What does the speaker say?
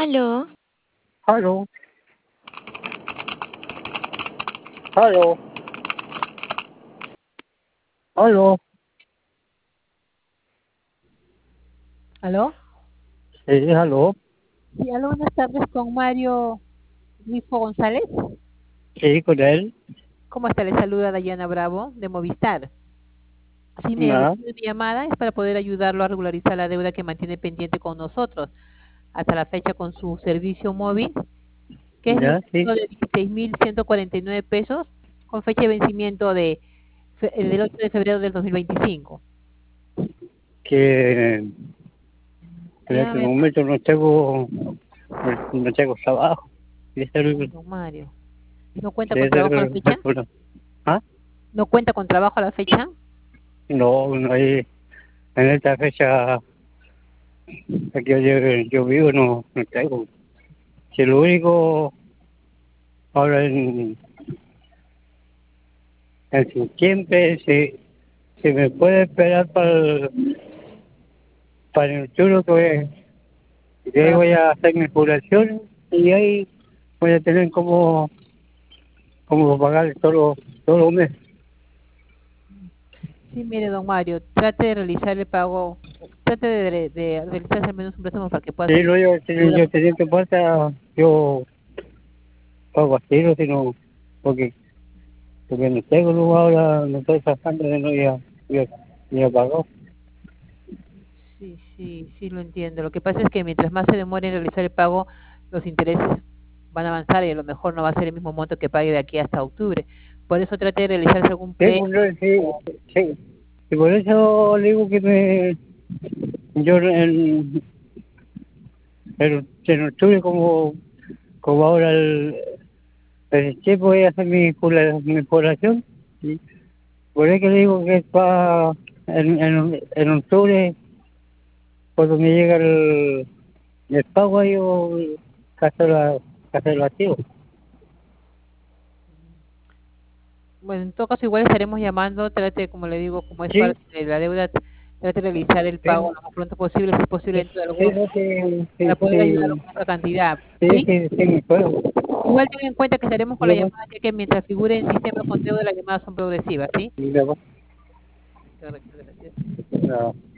Aló, Aló, aló, aló. ¿Aló? Sí, aló. Sí, aló, buenas tardes con Mario Rifo González. Sí, con él. ¿Cómo está? Le saluda Dayana Bravo de Movistar. Sí, mire, el Nada. motivo de mi llamada es para poder ayudarlo a regularizar la deuda que mantiene pendiente con nosotros hasta la fecha con su servicio móvil, que es de un Ya, sí. monto de 16.149 pesos con fecha de vencimiento del 8 de febrero del 2025. Que en este Dígame, momento no tengo trabajo. Ese es ay, el, don Mario, ¿no cuenta con ese es trabajo a la el fecha? problema. ¿Ah? ¿No cuenta con trabajo a la fecha? No, no hay, en esta fecha aquí yo vivo no tengo. Si lo único, ahora en septiembre, si me puede esperar para el turno y ahí Para voy a hacer mi jubilación y ahí voy a tener como pagar todos los meses. Sí, mire, don Mario, trate de realizar el pago, trate de realizar al menos un préstamo para que pueda Sí, salir no, yo, de deuda. yo tenía que falta, yo pago así, no, sino porque no tengo lugar ahora, no estoy sacando de no ya pagó. Sí, sí, sí, lo entiendo. Lo que pasa es que mientras más se demore en realizar el pago, los intereses van a avanzar y a lo mejor no va a ser el mismo monto que pague de aquí hasta octubre. Por eso trate de realizarse algún Sí, pues, no, préstamo. sí. Y por eso le digo que yo en octubre como ahora el tiempo voy a hacer mi población. Por eso que le digo que es para en octubre, cuando me llega el pago, ahí yo caso lo activo. Bueno, en todo caso, igual estaremos llamando, trate, como le digo, como es Sí, parte de la deuda, trate de realizar el sí, pago lo más pronto posible, si es posible sí, dentro de sí, algunos no, meses, sí, para sí, poder ayudarlo sí, con esa cantidad. sí, ¿Sí? sí, sí, me puedo. Igual tenga en cuenta que estaremos con la Luego, llamada, ya que mientras figure en sistema con deuda, las llamadas son progresivas, ¿sí? luego, Correcto, gracias. no.